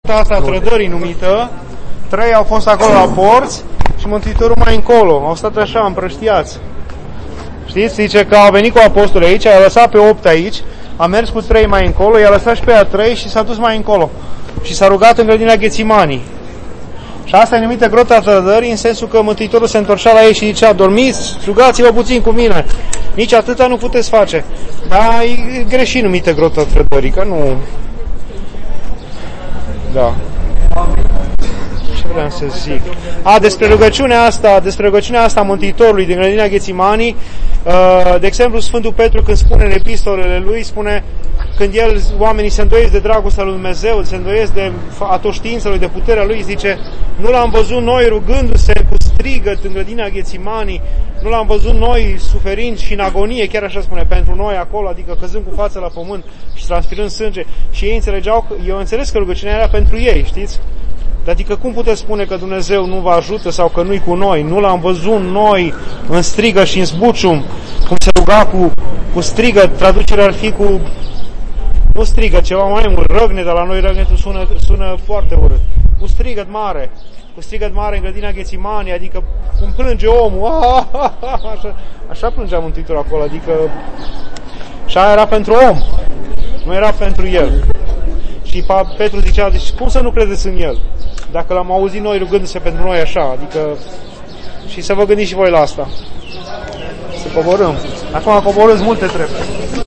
grota asta a trădării numită, 3 au fost acolo la porți și Mântuitorul mai încolo, au stat așa împrăștiați. Știți? Zice că au venit cu apostolii aici, i-a lăsat pe 8 aici, a mers cu 3 mai încolo, i-a lăsat și pe a 3 și s-a dus mai încolo. Și s-a rugat în grădina Ghețimanii. Și asta e numită grota trădării, în sensul că Mântuitorul se întorcea la ei și zicea: dormiți, rugați-vă puțin cu mine. Nici atâta nu puteți face. Dar e greșit numită grota trădării, că nu... Da. Ce vreau să zic? Despre rugăciunea asta a Mântuitorului din grădina Ghețimanii, de exemplu, Sfântul Petru, când spune în epistolele lui, spune când oamenii se îndoiesc de dragostea lui Dumnezeu, se îndoiesc de atoștiința lui, de puterea lui, zice: nu l-am văzut noi rugându-se cu strigăt în grădina Ghețimanii, nu l-am văzut noi suferind și în agonie, chiar așa spune, pentru noi acolo, adică căzând cu fața la pământ și transpirând sânge. Și ei înțelegeau, eu înțeles că rugăciunea era pentru ei, știți? Adică cum puteți spune că Dumnezeu nu vă ajută sau că nu-i cu noi? Nu l-am văzut noi în strigă și în zbucium, cum se ruga cu strigă, traducerea ar fi cu... Nu strigă, ceva mai mult, răgnet, dar la noi răgnetul sună foarte urât. Cu strigăt mare în grădina Ghețimanii, adică cum plânge omul, așa plângea Mântuitorul acolo, adică... Și aia era pentru om, nu era pentru el. Și Petru zicea: deci cum să nu credeți în el? Dacă l-am auzit noi rugându-se pentru noi așa, adică... Și să vă gândiți și voi la asta. Să coborâm. Acum coborâți multe treburi.